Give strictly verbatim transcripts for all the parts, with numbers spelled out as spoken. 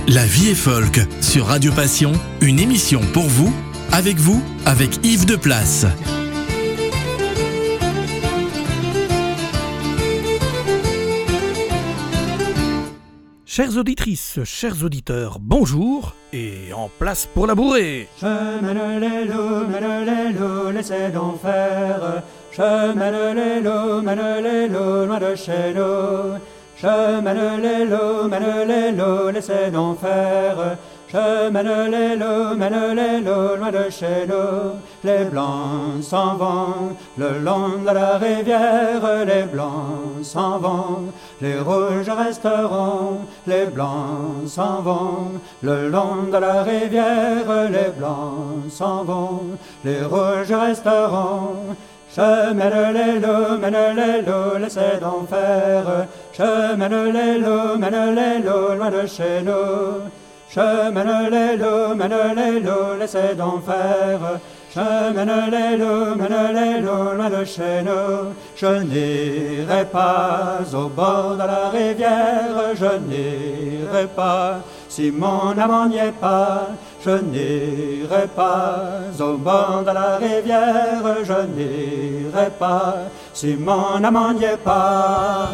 La vie est folk sur Radio Passion, une émission pour vous, avec vous, avec Yves Deplace. Chères auditrices, chers auditeurs, bonjour et en place pour la bourrée. Je mène les loups, mène les loups, laissez donc faire. Je mène les loups, mène les loups, loin de chez nous. Je mène les loups, mène les loups, laissez donc faire. Je mène les loups, mène les loups, loin de chez nous. Les blancs s'en vont le long de la rivière, les blancs s'en vont, les rouges resteront. Les blancs s'en vont le long de la rivière, les blancs s'en vont, les rouges resteront. Je mène les loups, mène les loups, laissez donc faire. Je mène les loups, mène les loups, loin de chez nous. Je mène les loups, mène les loups, laissez donc faire. Je mène les loups, mène les loups, loin de chez nous. Je n'irai pas au bord de la rivière, je n'irai pas si mon amant n'y est pas. Je n'irai pas au bord de la rivière, je n'irai pas si mon amant n'y est pas.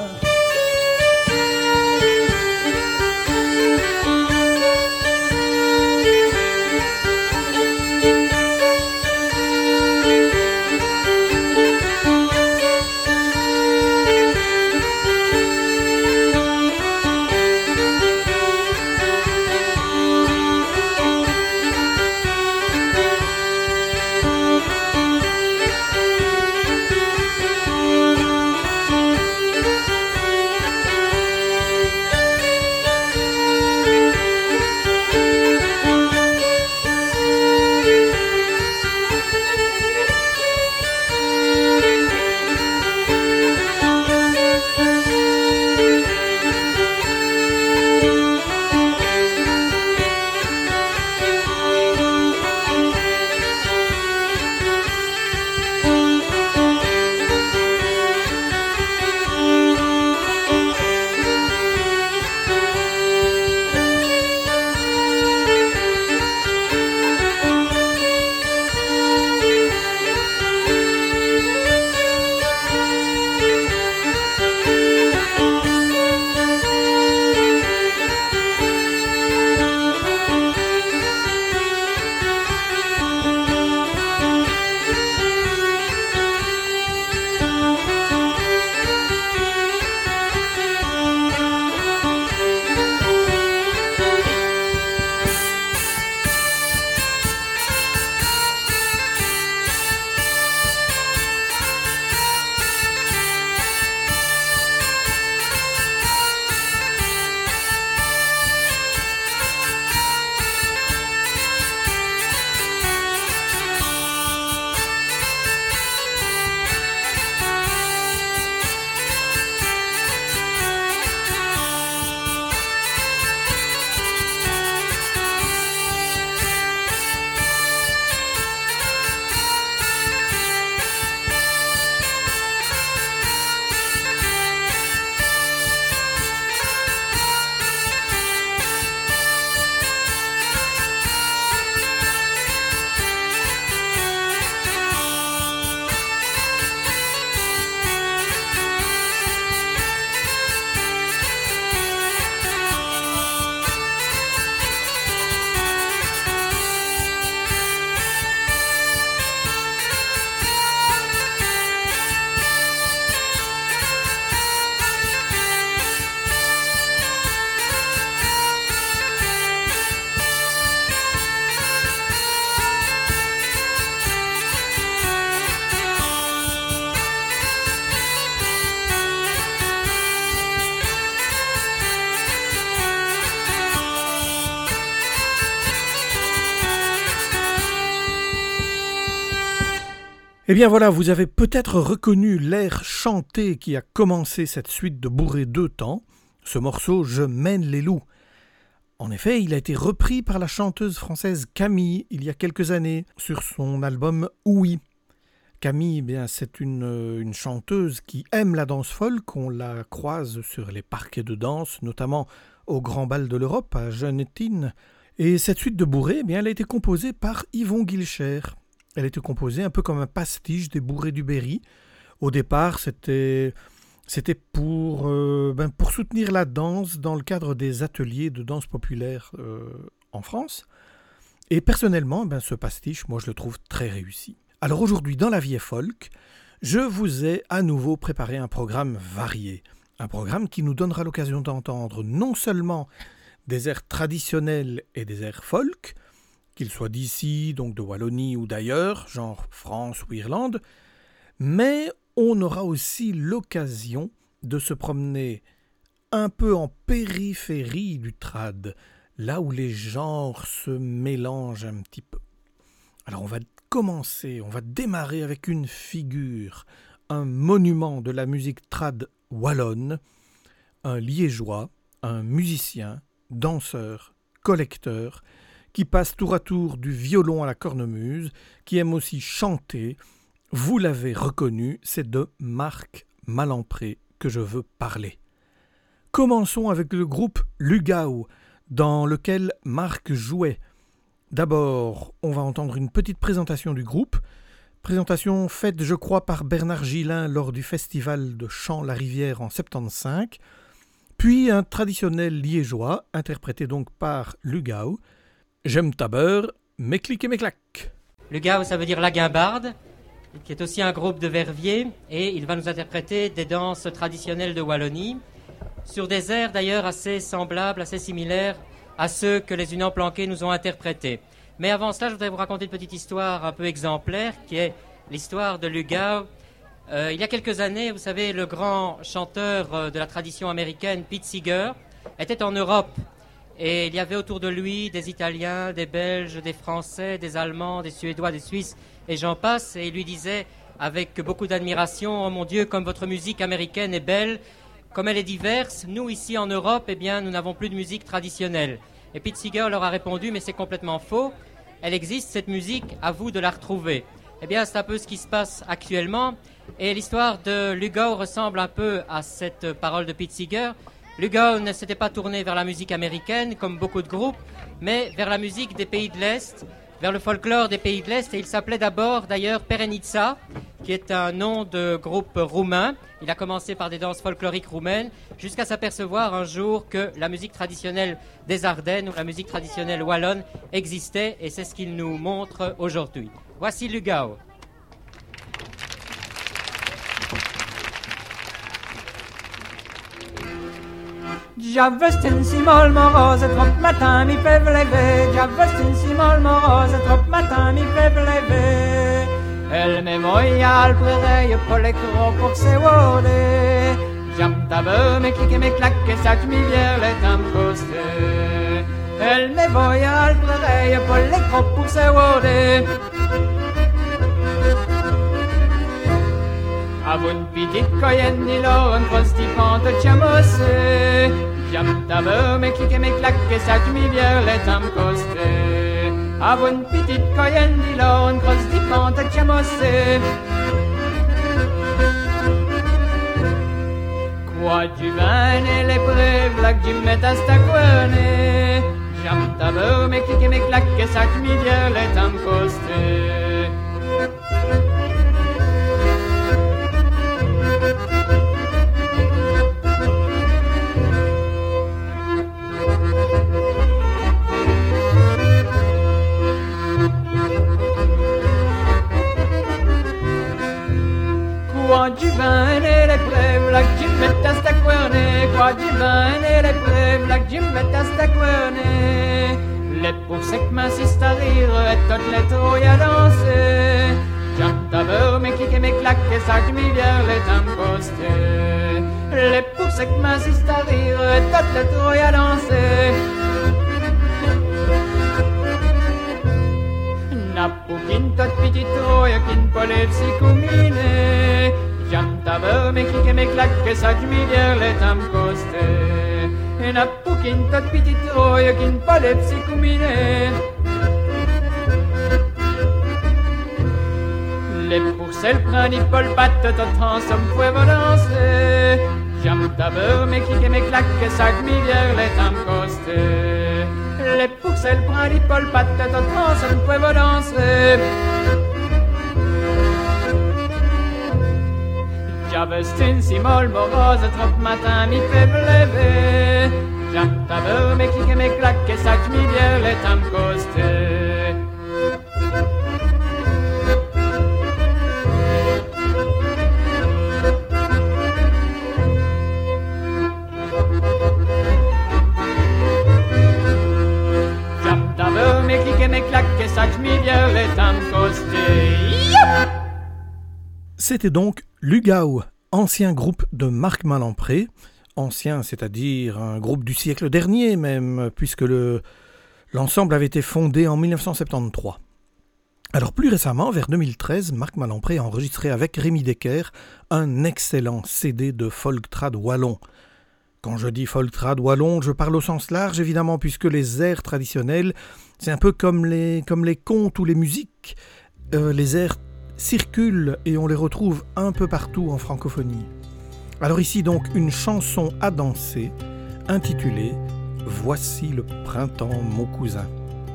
Eh bien voilà, vous avez peut-être reconnu l'air chanté qui a commencé cette suite de bourrée deux temps, ce morceau « Je mène les loups ». En effet, il a été repris par la chanteuse française Camille il y a quelques années sur son album « Oui ». Camille, eh bien, c'est une, une chanteuse qui aime la danse folk, on la croise sur les parquets de danse, notamment au Grand Bal de l'Europe à Jeannettine. Et cette suite de bourrées, eh bien, elle a été composée par Yvon Guilcher. Elle était composée un peu comme un pastiche des bourrées du Berry. Au départ, c'était, c'était pour, euh, ben, pour soutenir la danse dans le cadre des ateliers de danse populaire euh, en France. Et personnellement, ben, ce pastiche, moi, je le trouve très réussi. Alors aujourd'hui, dans La Vie est folk, je vous ai à nouveau préparé un programme varié. Un programme qui nous donnera l'occasion d'entendre non seulement des airs traditionnels et des airs folk, qu'ils soient d'ici, donc de Wallonie ou d'ailleurs, genre France ou Irlande, mais on aura aussi l'occasion de se promener un peu en périphérie du trad, là où les genres se mélangent un petit peu. Alors on va commencer, on va démarrer avec une figure, un monument de la musique trad wallonne, un liégeois, un musicien, danseur, collecteur, qui passe tour à tour du violon à la cornemuse, qui aime aussi chanter. Vous l'avez reconnu, c'est de Marc Malempré que je veux parler. Commençons avec le groupe Lugao, dans lequel Marc jouait. D'abord, on va entendre une petite présentation du groupe, présentation faite, je crois, par Bernard Gillin lors du festival de chant La Rivière en soixante-quinze, puis un traditionnel liégeois, interprété donc par Lugao. J'aime ta beurre, mes clics et mes claques. Lugao, ça veut dire la guimbarde, qui est aussi un groupe de verviers, et il va nous interpréter des danses traditionnelles de Wallonie, sur des airs d'ailleurs assez semblables, assez similaires à ceux que les Unans Planqués nous ont interprétés. Mais avant cela, je voudrais vous raconter une petite histoire un peu exemplaire, qui est l'histoire de Lugao. Euh, il y a quelques années, vous savez, le grand chanteur euh, de la tradition américaine, Pete Seeger, était en Europe. Et il y avait autour de lui des Italiens, des Belges, des Français, des Allemands, des Suédois, des Suisses, et j'en passe. Et il lui disait, avec beaucoup d'admiration, « Oh mon Dieu, comme votre musique américaine est belle, comme elle est diverse, nous ici en Europe, eh bien, nous n'avons plus de musique traditionnelle. » Et Pete Seeger leur a répondu, « Mais c'est complètement faux. Elle existe, cette musique, à vous de la retrouver. » Eh bien, c'est un peu ce qui se passe actuellement. Et l'histoire de Lugao ressemble un peu à cette parole de Pete Seeger. Lugao ne s'était pas tourné vers la musique américaine, comme beaucoup de groupes, mais vers la musique des pays de l'Est, vers le folklore des pays de l'Est. Et il s'appelait d'abord, d'ailleurs, Perenica, qui est un nom de groupe roumain. Il a commencé par des danses folkloriques roumaines, jusqu'à s'apercevoir un jour que la musique traditionnelle des Ardennes, ou la musique traditionnelle wallonne, existait, et c'est ce qu'il nous montre aujourd'hui. Voici Lugao. Giavestin si mol morose, trop matin mi fait lever. Giavestin si mol morose, trop matin mi fait lever. Elle me voia al prerei pour les gros pour se wode. Jam tabe me clique me claque, ça mi vient les tam coste. Elle me voia al prerei pour les gros pour se wode. Avun pitit coyen ni lo, un gros stipante chiamose. Jam tabe me clique me claque, ça mi vient les tam coste. Avun pitit coyen ni lo, un gros stipante chiamose. Quoi du vin et les brèves, là que tu mets à staquone. Jam tabe me clique me claque, ça mi vient les tam coste. Qua du vin et les brèves, là que tu mets à staquone. Qua du vin et les brèves, là que tu mets à staquone. Les poussées que m'insistent à rire, et toutes les trouilles à danser. Jam taber, mes clics et mes claques, et ça que m'y vient les tam postés. Les poussées que m'insistent à rire, et toutes les trouilles à danser. Na pouquin tot petit trouille, qu'une polève si combinée. Jam taber, mes clics et mes claques, et ça que m'y vient les tam postés. Et na pouquin tot petit trouille, qu'une polève si combinée. Les pousselles prennent Paul patte, tot transforme pouvait danser. Jam d'abord, mes clics et mes claques, et sac, mi bière, les tam costés. Les pouxelles, brins, les pôles, pattes, tête, trans, on pouvait danser. Javestin, si molle, morose, trop matin, mi fait lever. Jam d'abord, mes clics et mes claques, et sac, mi bière, les tam costés. Mes clics et mes claques et sac mi bière les tam costés. C'était donc Lugao, ancien groupe de Marc Malempré, ancien, c'est-à-dire un groupe du siècle dernier même, puisque le, l'ensemble avait été fondé en dix-neuf cent soixante-treize. Alors plus récemment, vers deux mille treize, Marc Malempré a enregistré avec Rémi Decker un excellent C D de folk trad wallon. Quand je dis folk trad wallon, je parle au sens large évidemment, puisque les airs traditionnels, c'est un peu comme les, comme les contes ou les musiques. Euh, les airs circulent et on les retrouve un peu partout en francophonie. Alors ici donc une chanson à danser intitulée « Voici le printemps mon cousin ».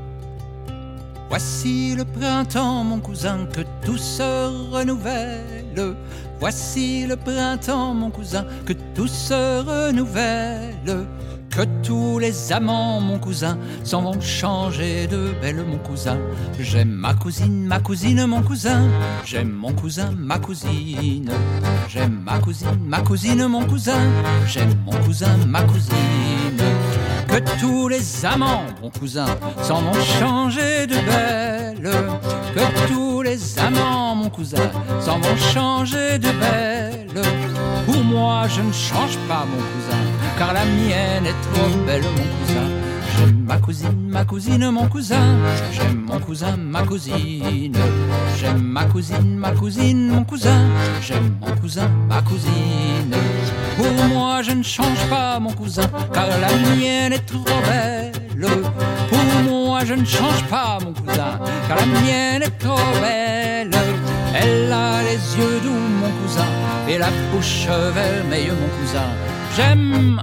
Voici le printemps, mon cousin, que tout se renouvelle. Voici le printemps, mon cousin, que tout se renouvelle. Que tous les amants, mon cousin, s'en vont changer de belle, mon cousin. J'aime ma cousine, ma cousine, mon cousin. J'aime mon cousin, ma cousine. J'aime ma cousine, ma cousine, mon cousin. J'aime mon cousin, ma cousine. Que tous les amants, mon cousin, s'en vont changer de belle. Que tous les amants, mon cousin, s'en vont changer de belle. Pour moi, je ne change pas, mon cousin, car la mienne est trop belle, mon cousin. J'aime ma cousine, ma cousine, mon cousin. J'aime mon cousin, ma cousine. J'aime ma cousine, ma cousine, mon cousin. J'aime mon cousin, ma cousine. Pour moi, je ne change pas, mon cousin, car la mienne est trop belle. Pour moi, je ne change pas, mon cousin, car la mienne est trop belle. Elle a les yeux doux, mon cousin, et la bouche vermeille, mon cousin. J'aime...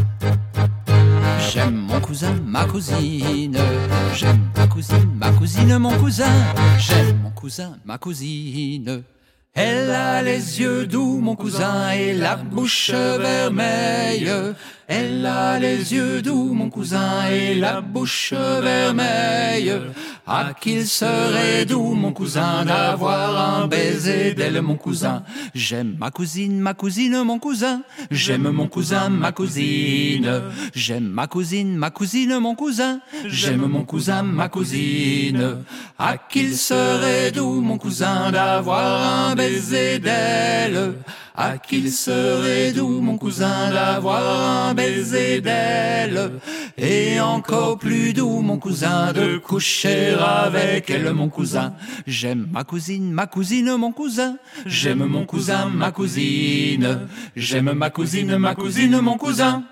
J'aime mon cousin, ma cousine. J'aime ma cousine, ma cousine, mon cousin. J'aime mon cousin, ma cousine. Elle a les yeux doux, mon cousin, et la bouche vermeille. Elle a les yeux doux, mon cousin, et la bouche vermeille. Ah, qu'il serait doux, mon cousin, d'avoir un baiser d'elle, mon cousin. J'aime ma cousine, ma cousine, mon cousin. J'aime mon cousin, ma cousine. J'aime ma cousine, ma cousine, mon cousin. J'aime mon cousin, ma cousine. Ah, qu'il serait doux, mon cousin, d'avoir un baiser d'elle. Ah, qu'il serait doux, mon cousin, d'avoir un baiser d'elle. Et encore plus doux, mon cousin, de coucher avec elle, mon cousin. J'aime ma cousine, ma cousine, mon cousin. J'aime mon cousin, ma cousine. J'aime ma cousine, ma cousine, mon cousin.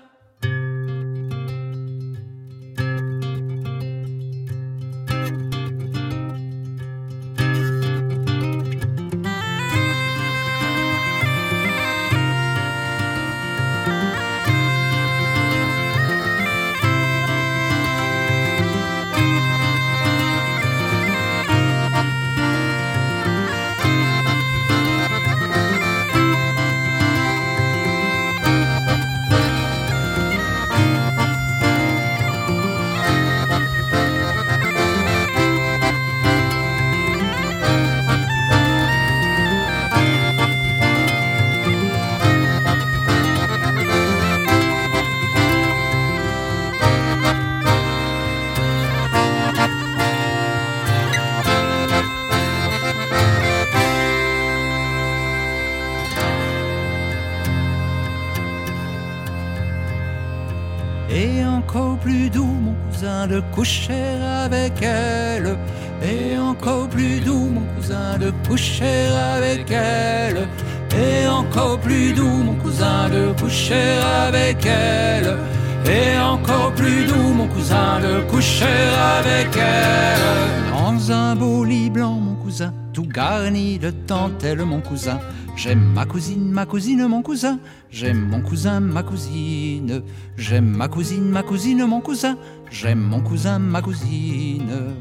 De coucher avec elle, et encore plus doux, mon cousin, de coucher avec elle, et encore plus doux, mon cousin, de coucher avec elle, et encore plus doux, mon cousin, de coucher avec elle. Dans un beau lit blanc, mon cousin, tout garni de dentelle, mon cousin. J'aime ma cousine, ma cousine, mon cousin. J'aime mon cousin, ma cousine. J'aime ma cousine, ma cousine, mon cousin. J'aime mon cousin, ma cousine.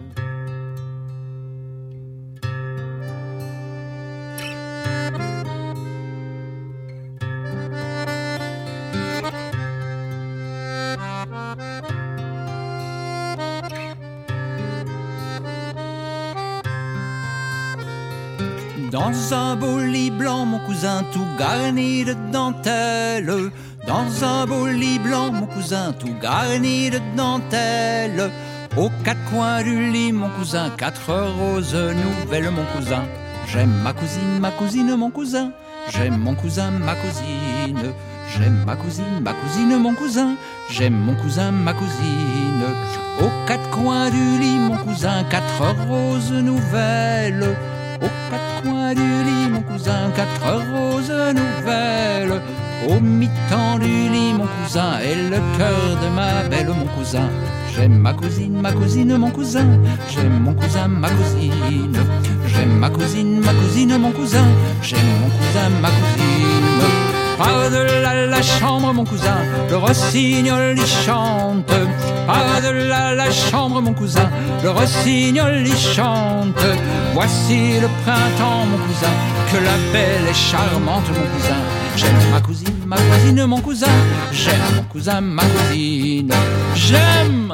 Dans un beau lit blanc, mon cousin, tout garni de dentelle. Dans un beau lit blanc, mon cousin, tout garni de dentelle. Aux quatre coins du lit, mon cousin, quatre roses nouvelles, mon cousin. J'aime ma cousine, ma cousine, mon cousin. J'aime mon cousin, ma cousine. J'aime ma cousine, ma cousine, mon cousin. J'aime mon cousin, ma cousine. Aux quatre coins du lit, mon cousin, quatre roses nouvelles. Aux quatre coins du lit, mon cousin, quatre roses nouvelles. Au mi-temps du lit, mon cousin, est le cœur de ma belle, mon cousin. J'aime ma cousine, ma cousine, mon cousin. J'aime mon cousin, ma cousine. J'aime ma cousine, ma cousine, mon cousin. J'aime mon cousin, ma cousine. Par-delà la chambre, mon cousin, le rossignol y chante. Par-delà la chambre, mon cousin, le rossignol y chante. Voici le printemps, mon cousin, que la belle est charmante, mon cousin. J'aime ma cousine, ma cousine, mon cousin. J'aime mon cousin, ma cousine. J'aime,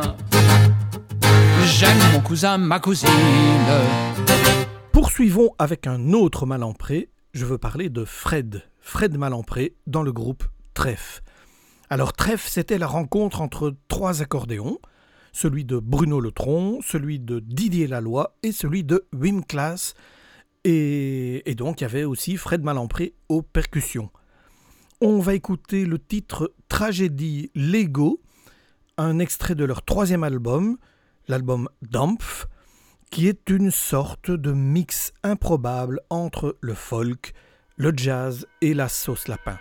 j'aime mon cousin, ma cousine. Poursuivons avec un autre Malempré. Je veux parler de Fred. Fred Malempré dans le groupe Trèfle. Alors Trèfle, c'était la rencontre entre trois accordéons, celui de Bruno Le Tron, celui de Didier Laloy et celui de Wim Klaas. Et, et donc il y avait aussi Fred Malempré aux percussions. On va écouter le titre Tragédie Lego, un extrait de leur troisième album, l'album Dampf, qui est une sorte de mix improbable entre le folk, le jazz et la sauce lapin.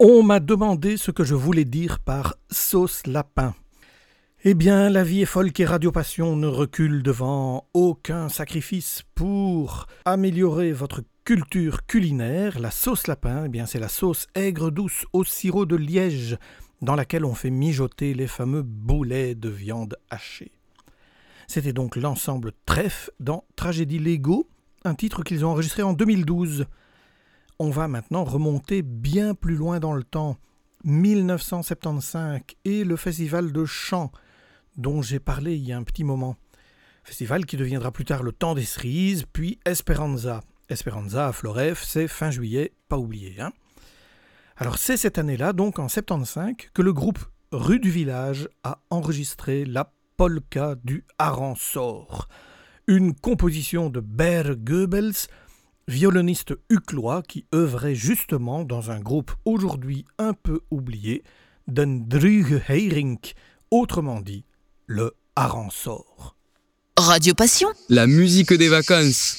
On m'a demandé ce que je voulais dire par sauce lapin. Eh bien, la vie est folk et Radio Passion ne recule devant aucun sacrifice pour améliorer votre culture culinaire. La sauce lapin, eh bien, c'est la sauce aigre douce au sirop de liège dans laquelle on fait mijoter les fameux boulets de viande hachée. C'était donc l'ensemble Trèfle dans Tragédie Lego, un titre qu'ils ont enregistré en deux mille douze. On va maintenant remonter bien plus loin dans le temps, mille neuf cent soixante-quinze, et le festival de chant dont j'ai parlé il y a un petit moment. Festival qui deviendra plus tard le Temps des Cerises, puis Esperanza. Esperanza à Floref, c'est fin juillet, pas oublié. Hein. Alors c'est cette année-là, donc en soixante-quinze, que le groupe Rue du Village a enregistré la polka du Harançor, une composition de Ber Goebbels, violoniste uclois qui œuvrait justement dans un groupe aujourd'hui un peu oublié, Den Druge Hering, autrement dit le Harançor. Radio Passion, la musique des vacances.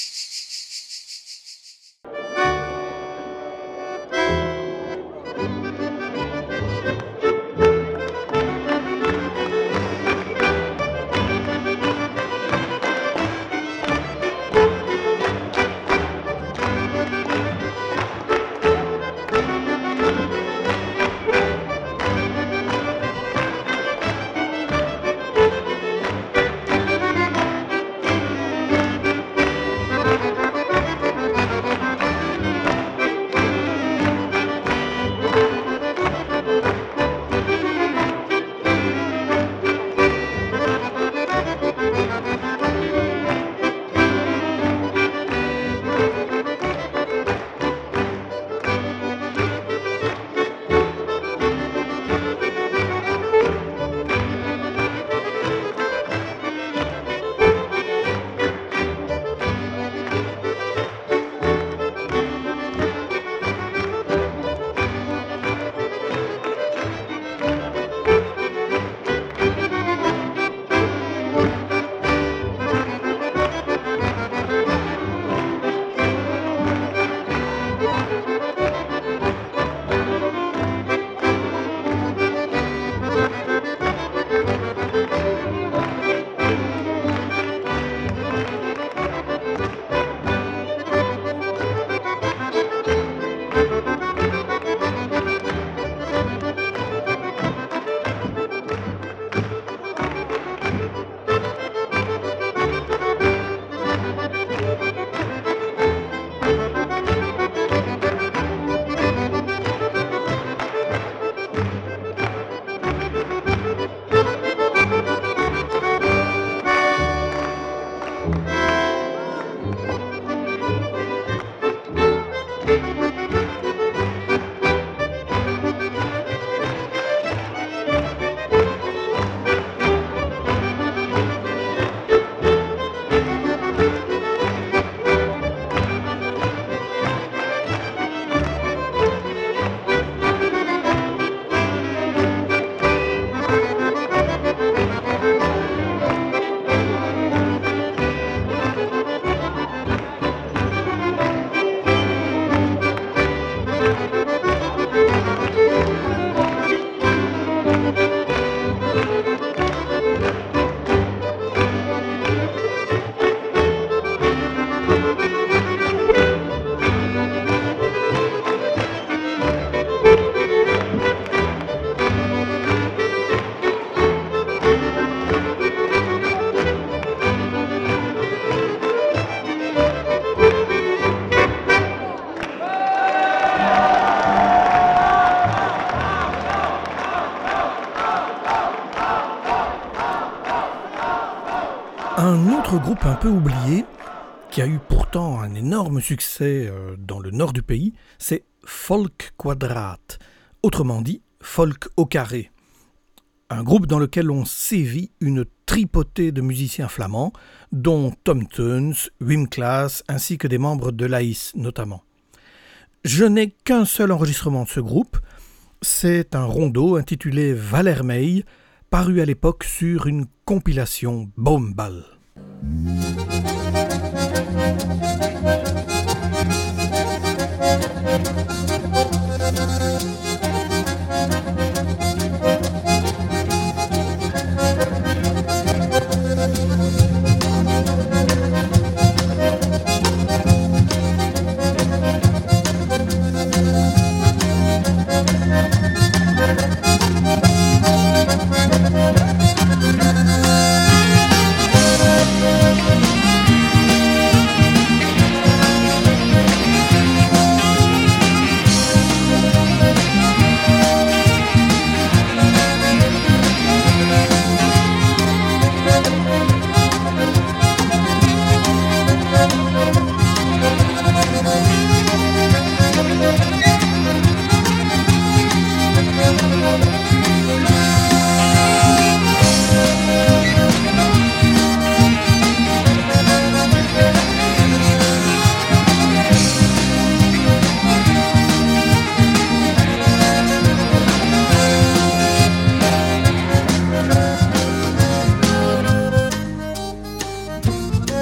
Un autre groupe un peu oublié, qui a eu pourtant un énorme succès dans le nord du pays, c'est Folk Quadraat, autrement dit folk au carré. Un groupe dans lequel on sévit une tripotée de musiciens flamands, dont Tom Teuns, Wim Klaas, ainsi que des membres de l'A I S notamment. Je n'ai qu'un seul enregistrement de ce groupe, c'est un rondo intitulé Valermeil, paru à l'époque sur une compilation Boombal.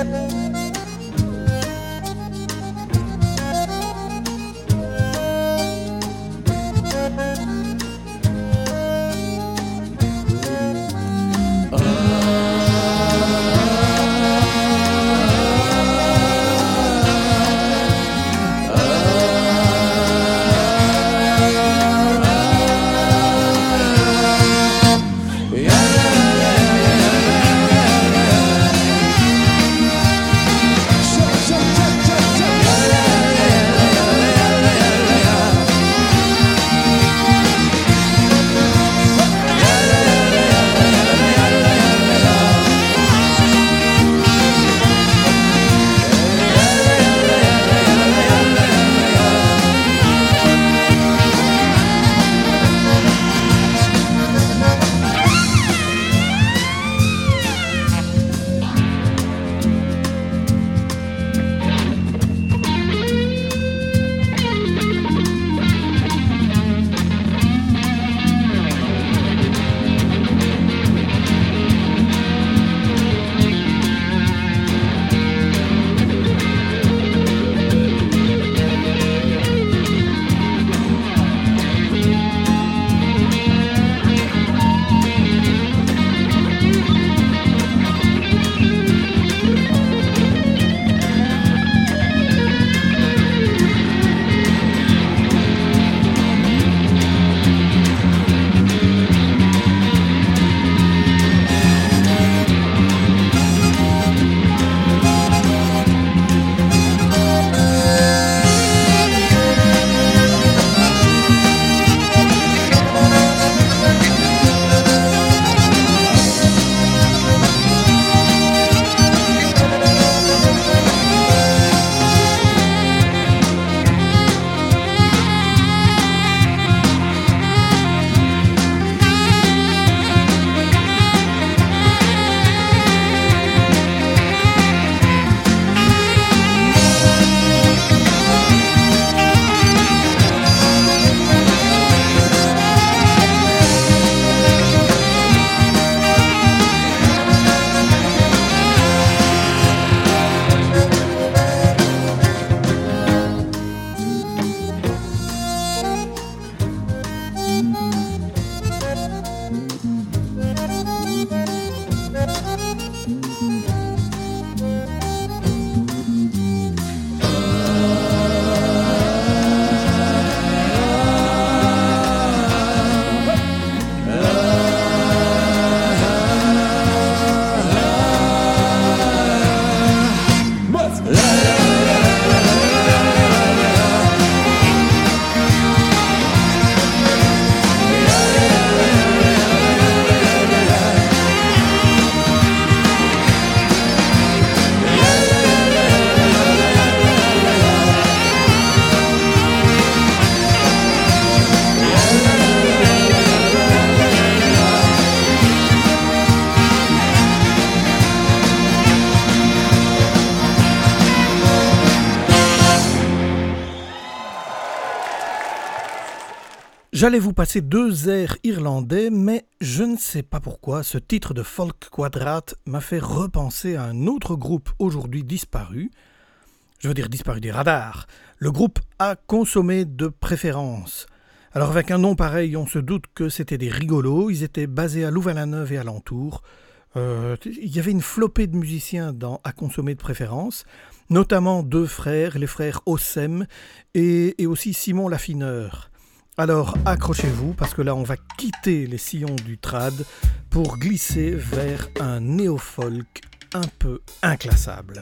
J'allais vous passer deux airs irlandais, mais je ne sais pas pourquoi, ce titre de Folk Quadrat m'a fait repenser à un autre groupe aujourd'hui disparu. Je veux dire disparu des radars. Le groupe A Consommé de préférence. Alors avec un nom pareil, on se doute que c'était des rigolos. Ils étaient basés à Louvain-la-Neuve et alentour. Euh, il y avait une flopée de musiciens dans A Consommer de préférence, notamment deux frères, les frères Ossem et, et aussi Simon Laffineur. Alors accrochez-vous parce que là on va quitter les sillons du trad pour glisser vers un néo-folk un peu inclassable.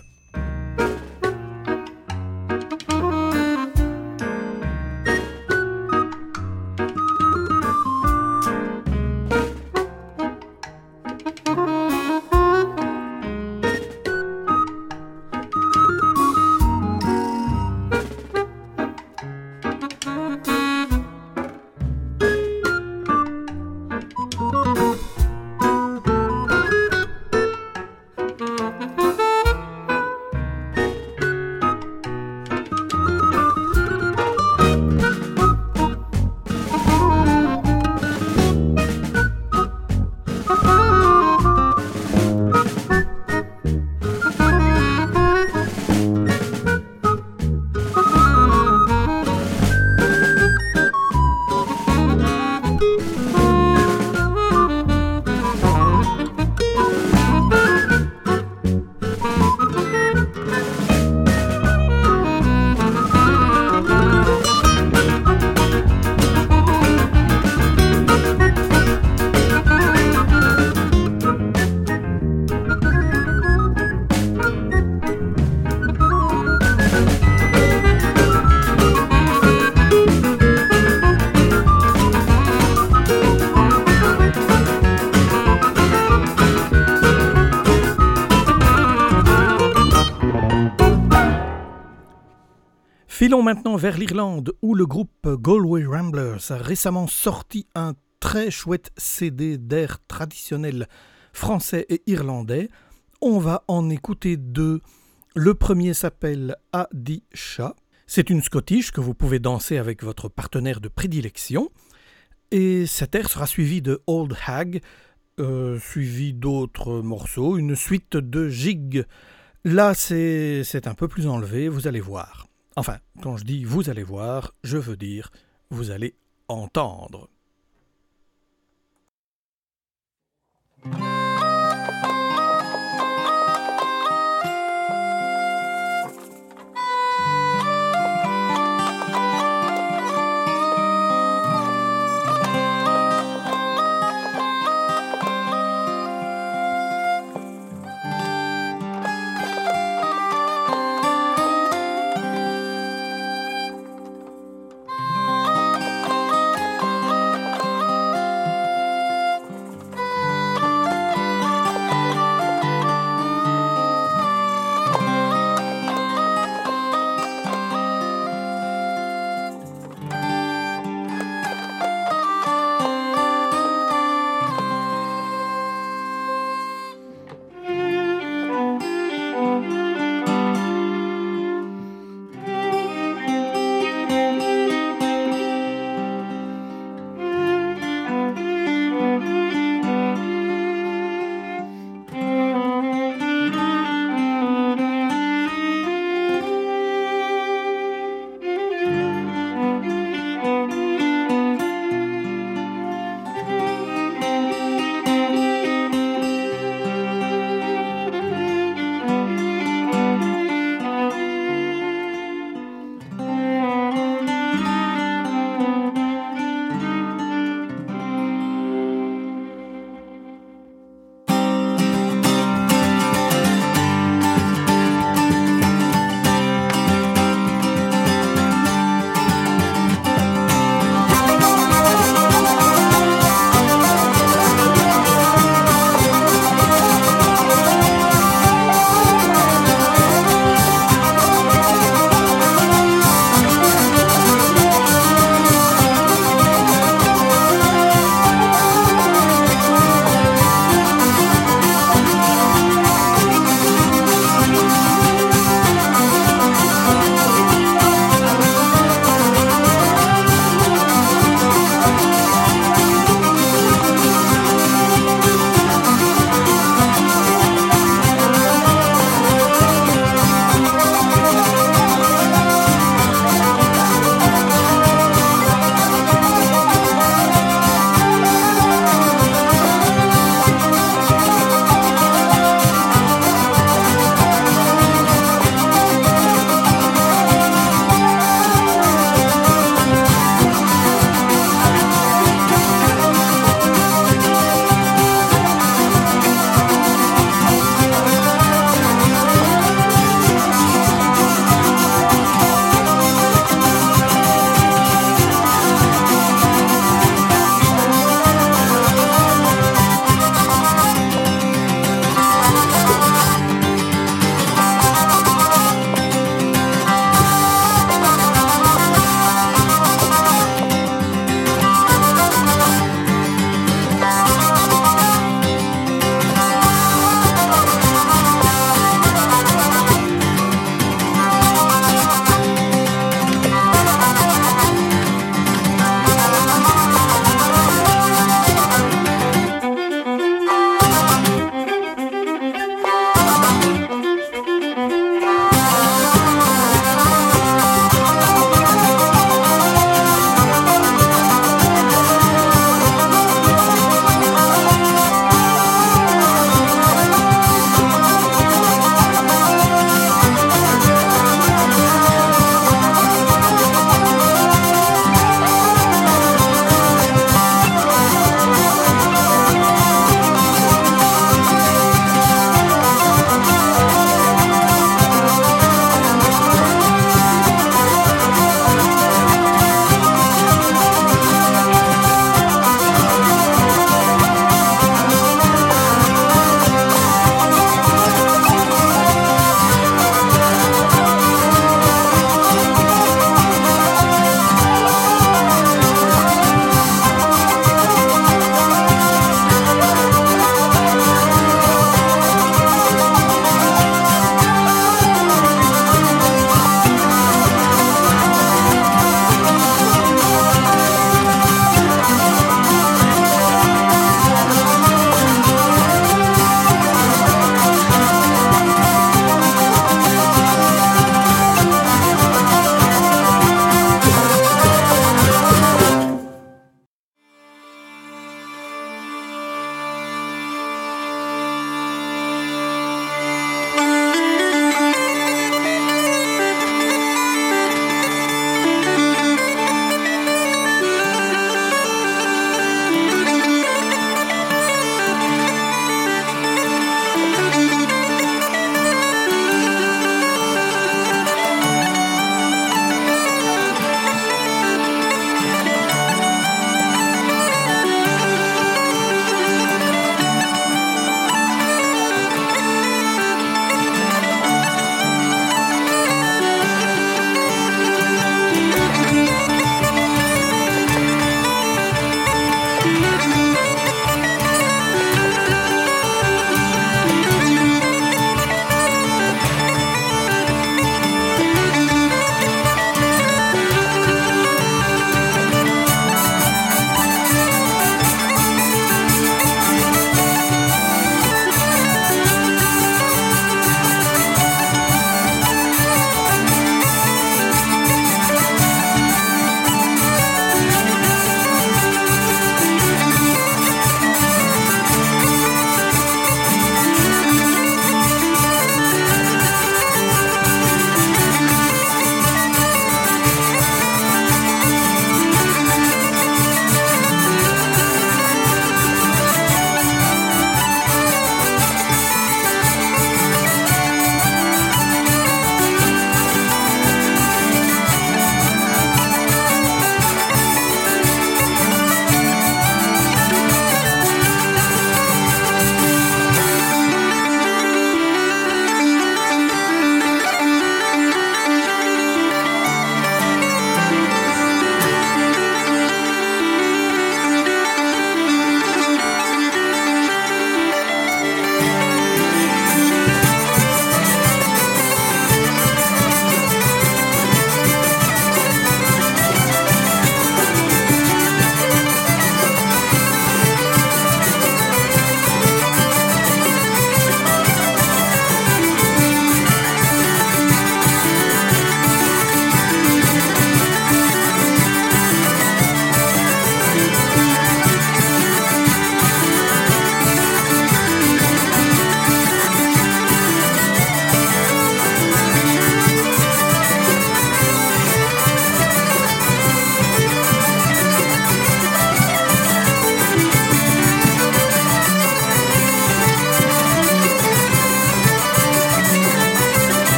Filons maintenant vers l'Irlande où le groupe Galway Ramblers a récemment sorti un très chouette C D d'airs traditionnels français et irlandais. On va en écouter deux. Le premier s'appelle Adi Shah. C'est une Scottish que vous pouvez danser avec votre partenaire de prédilection. Et cet air sera suivi de Old Hag, euh, suivi d'autres morceaux, une suite de gigs. Là, c'est, c'est un peu plus enlevé, vous allez voir. Enfin, quand je dis vous allez voir, je veux dire vous allez entendre.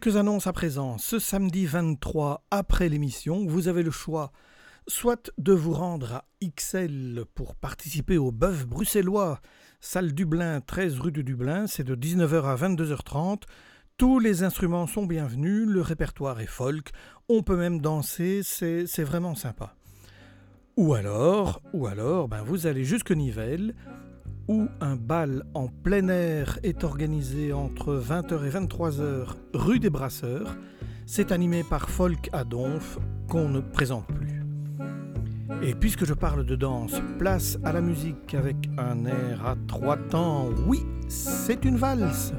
Quelques annonces à présent. Ce samedi vingt-trois, après l'émission, vous avez le choix soit de vous rendre à X L pour participer au bœuf bruxellois, salle Dublin, treize rue du Dublin, c'est de dix-neuf heures à vingt-deux heures trente. Tous les instruments sont bienvenus, le répertoire est folk, on peut même danser, c'est, c'est vraiment sympa. Ou alors, ou alors ben vous allez jusque Nivelles, où un bal en plein air est organisé entre vingt heures et vingt-trois heures rue des Brasseurs. C'est animé par Folk à Donf, qu'on ne présente plus. Et puisque je parle de danse, place à la musique avec un air à trois temps. Oui, c'est une valse.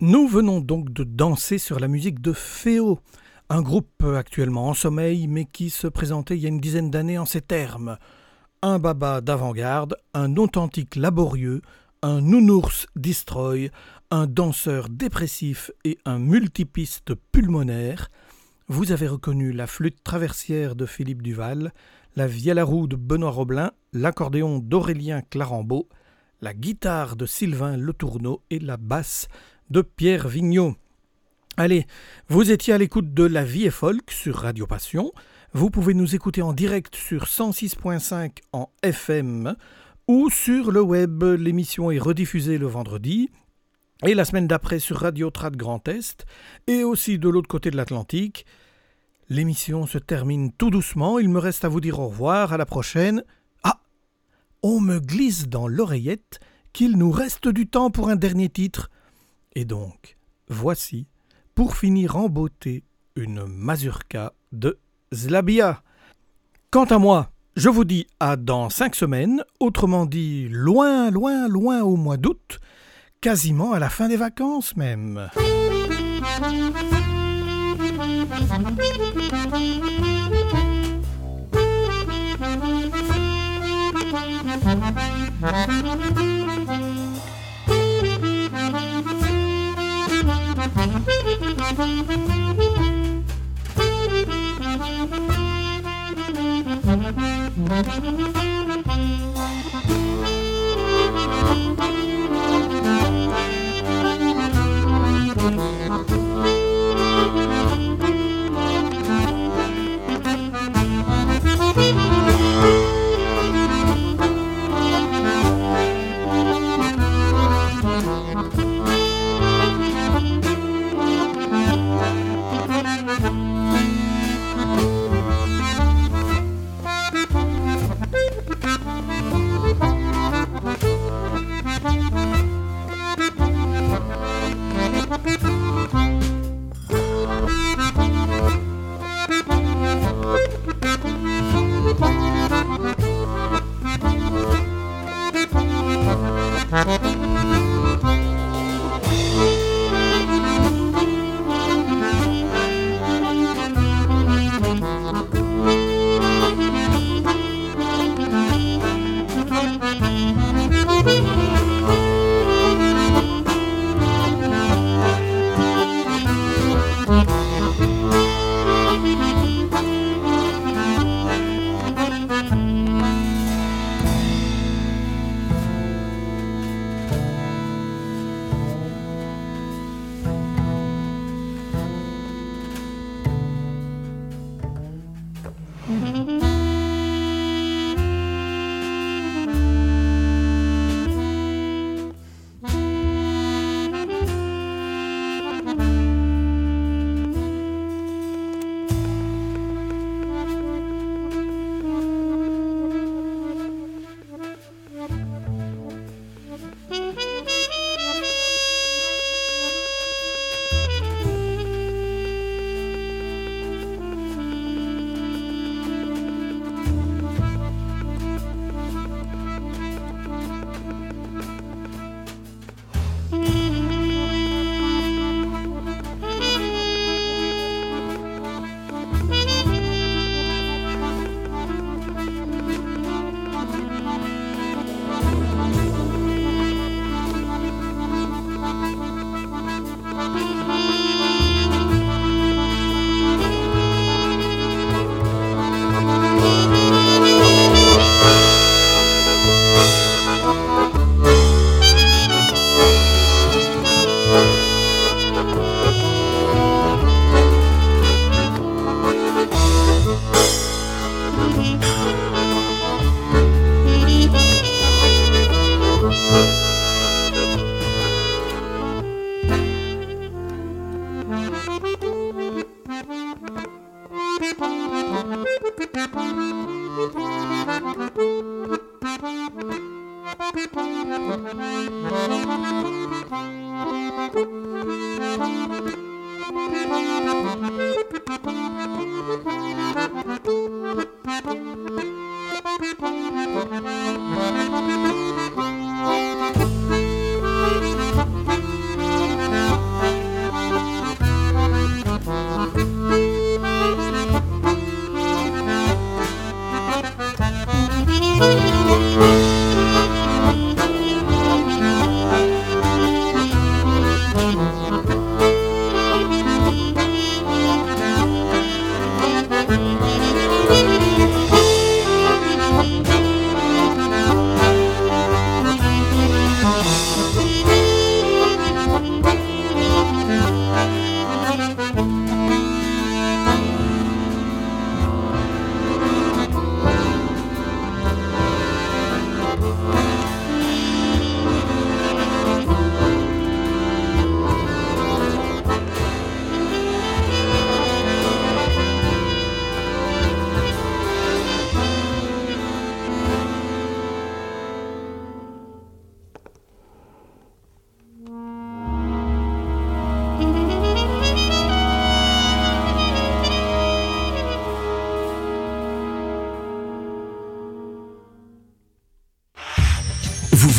Nous venons donc de danser sur la musique de Féo, un groupe actuellement en sommeil mais qui se présentait il y a une dizaine d'années en ces termes. Un baba d'avant-garde, un authentique laborieux, un nounours destroy, un danseur dépressif et un multipiste pulmonaire. Vous avez reconnu la flûte traversière de Philippe Duval, la vielle à roue de Benoît Roblin, l'accordéon d'Aurélien Clarambeau, la guitare de Sylvain Letourneau et la basse de Pierre Vigneault. Allez, vous étiez à l'écoute de La Vie est folk sur Radio Passion. Vous pouvez nous écouter en direct sur cent six virgule cinq en F M ou sur le web. L'émission est rediffusée le vendredi et la semaine d'après sur Radio Trad Grand Est et aussi de l'autre côté de l'Atlantique. L'émission se termine tout doucement. Il me reste à vous dire au revoir, à la prochaine. Ah, on me glisse dans l'oreillette qu'il nous reste du temps pour un dernier titre. Et donc, voici, pour finir en beauté, une mazurka de Zlabia. Quant à moi, je vous dis à dans cinq semaines, autrement dit loin, loin, loin au mois d'août, quasiment à la fin des vacances même.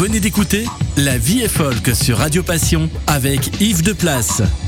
venez d'écouter La vie est folk sur Radio Passion avec Yves Deplace.